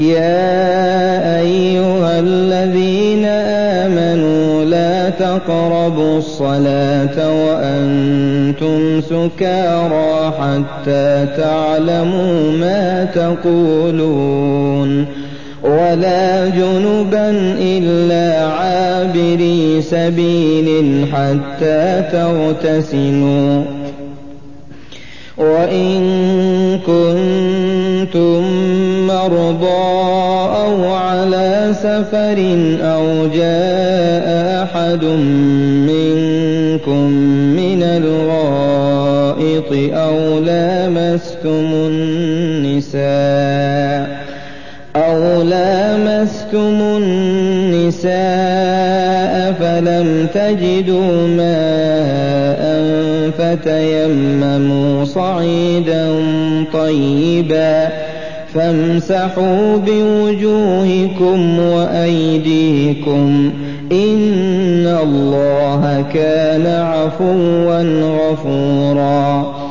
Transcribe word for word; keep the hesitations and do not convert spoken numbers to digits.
يَا أَيُّهَا الَّذِينَ آمَنُوا لَا تَقْرَبُوا الصَّلَاةَ وَأَنتُمْ سُكَارَىٰ حَتَّىٰ تَعْلَمُوا مَا تَقُولُونَ وَلَا جُنُبًا إِلَّا عَابِرِي سَبِيلٍ حَتَّىٰ تَغْتَسِلُوا ۚ وَإِن كُنتُم مَّرْضَىٰ أَوْ عَلَىٰ سَفَرٍ أَوْ جَاءَ أَحَدٌ مِّنكُم مِّنَ الْغَائِطِ أَوْ لَامَسْتُمُ النِّسَاءَ فَلَمْ تَجِدُوا مَاءً فَتَيَمَّمُوا صَعِيدًا طَيِّبًا فَامْسَحُوا بِوُجُوهِكُمْ وَأَيْدِيكُمْ ۗ إِنَّ اللَّهَ كَانَ عَفُوًّا غَفُورًا.